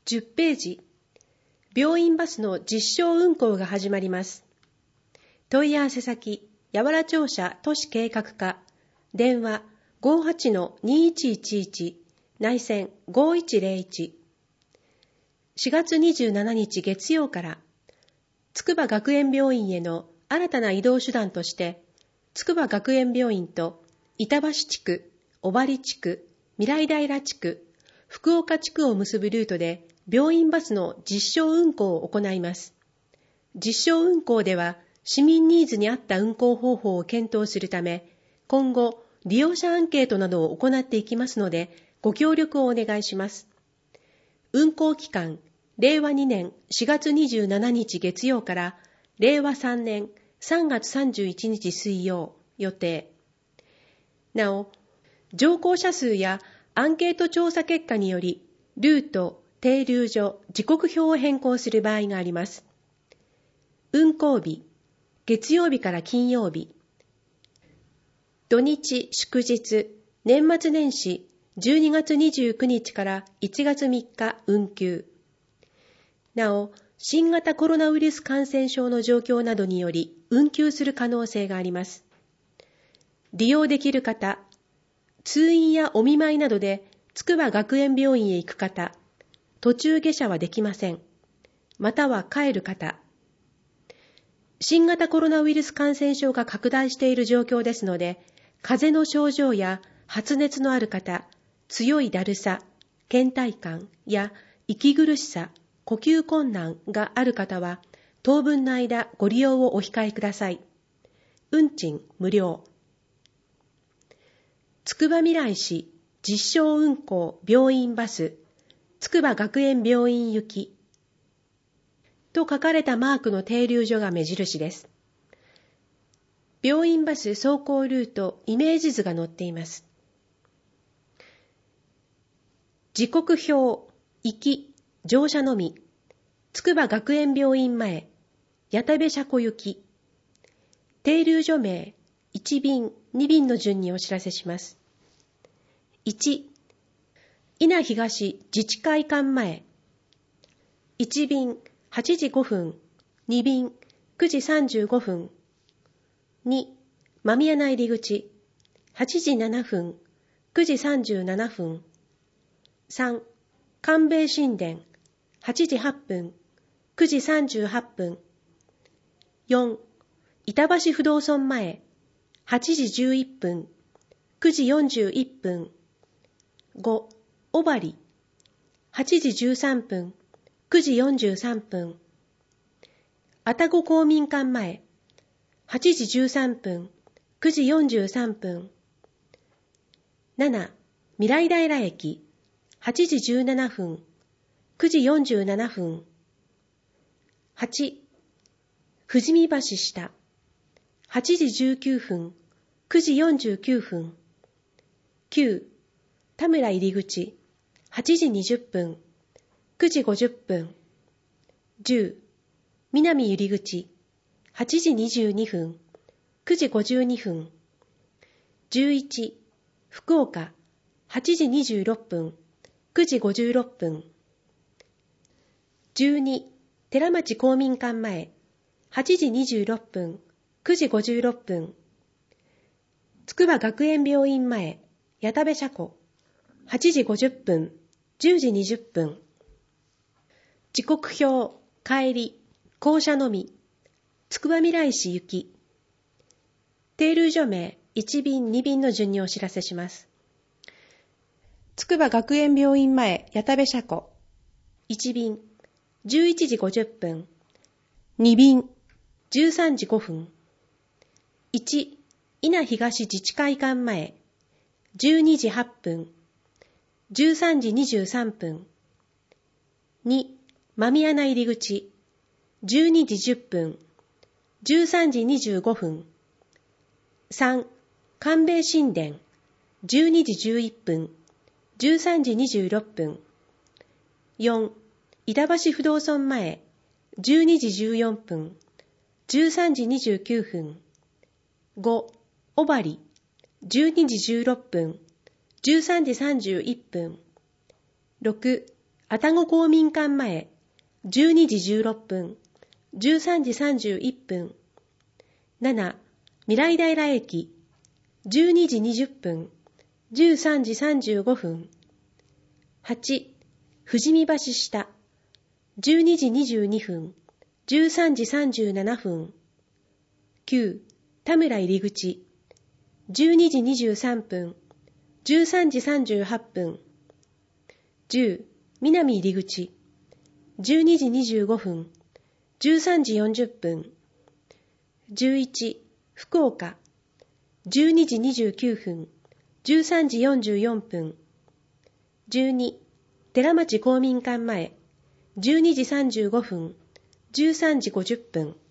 10ページ、病院バスの実証運行が始まります。問い合わせ先、八原庁舎都市計画課、電話 58-2111、内線5101。4月27日月曜から、筑波学園病院への新たな移動手段として、筑波学園病院と板橋地区、小針地区、未来平地区、福岡地区を結ぶルートで病院バスの実証運行を行います。実証運行では市民ニーズに合った運行方法を検討するため、今後利用者アンケートなどを行っていきますので、ご協力をお願いします。運行期間、令和2年4月27日月曜から令和3年3月31日水曜予定。なお、乗降者数やアンケート調査結果により、ルート、停留所、時刻表を変更する場合があります。運行日、月曜日から金曜日。土日、祝日、年末年始、12月29日から1月3日運休。なお、新型コロナウイルス感染症の状況などにより運休する可能性があります。利用できる方、通院やお見舞いなどで筑波学園病院へ行く方、途中下車はできません。または帰る方。新型コロナウイルス感染症が拡大している状況ですので、風邪の症状や発熱のある方、強いだるさ、倦怠感や息苦しさ、呼吸困難がある方は、当分の間ご利用をお控えください。運賃無料。つくばみらい市実証運行病院バス筑波学園病院行きと書かれたマークの停留所が目印です。病院バス走行ルートイメージ図が載っています。時刻表、行き、乗車のみ、筑波学園病院前、谷田部車庫行き、停留所名、1便、2便の順にお知らせします。1、伊那東自治会館前、1便8時5分、2便9時35分、2、間宮内入口、8時7分、9時37分、3、官兵衛神殿、8時8分、9時38分、4、板橋不動尊前、8時11分、9時41分、5、小針、8時13分、9時43分、愛宕公民館前、8時13分、9時43分、7、未来平駅、8時17分、9時47分、8、富士見橋下、8時19分、9時49分、9、田村入口、8時20分、9時50分、10、南入口、8時22分、9時52分、11、福岡、8時26分、9時56分、12、寺町公民館前、8時26分、9時56分、筑波学園病院前、谷田部車庫、8時50分、10時20分、時刻表、帰り、降車のみ、つくばみらい市行き、停留所名、1便、2便の順にお知らせします。筑波学園病院前、谷田部車庫、1便、11時50分、2便、13時5分、1、伊那東自治会館前、12時8分、13時23分、2、間宮内入口、12時10分、13時25分、3、官兵衛神殿、12時11分、13時26分、4、板橋不動尊前、12時14分、13時29分、5、小針、12時16分、13時31分、6、 愛宕公民館前、12時16分、13時31分。7、未来平駅、12時20分、13時35分。8、富士見橋下、12時22分、13時37分。9、田村入口、12時23分、13時38分。10、南入口、12時25分、13時40分。11、福岡、12時29分、13時44分。12、寺町公民館前、12時35分、13時50分。